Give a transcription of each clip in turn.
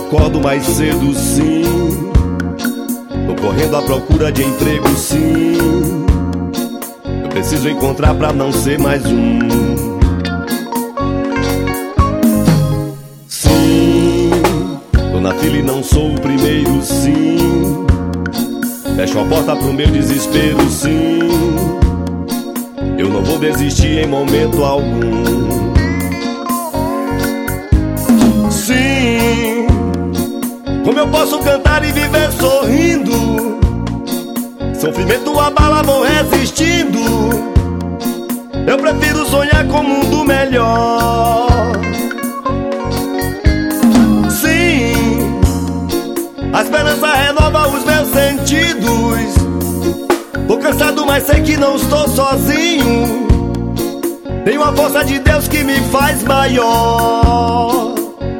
acordo mais cedo, sim. Tô correndo à procura de emprego, sim. Eu preciso encontrar pra não ser mais um. Sim, tô na fila e não sou o primeiro, sim. Fecho a porta pro meu desespero, sim. Eu não vou desistir em momento algum. Sim, como eu posso cantar e viver sorrindo? Sofrimento abala, vou resistindo. Eu prefiro sonhar com um mundo melhor. Sim, a esperança renova os meus sentidos. Tô cansado, mas sei que não estou sozinho. Tenho a força de Deus que me faz maior.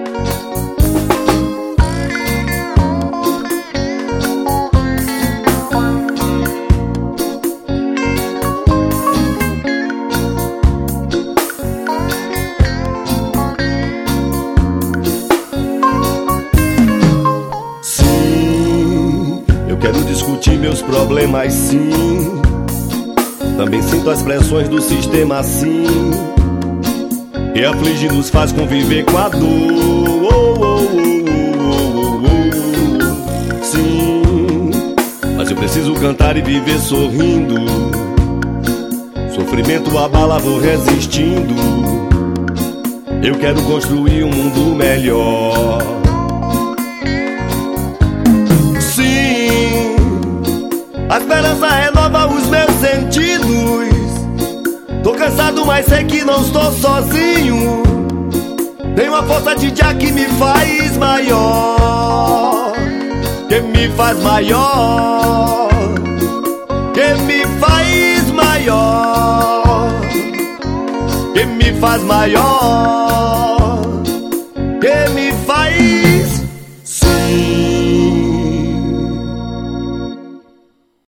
Sim, eu quero discutir meus problemas, sim. Também sinto as pressões do sistema, sim. E aflige nos faz conviver com a dor. Sim, mas eu preciso cantar e viver sorrindo. Sofrimento abala, vou resistindo. Eu quero construir um mundo melhor. Sim, a esperança renova os meus sentidos. Tô cansado, mas sei que não estou sozinho. Tenho a força de Jah que me faz maior. Que me faz maior. Que me faz maior. Que me faz maior.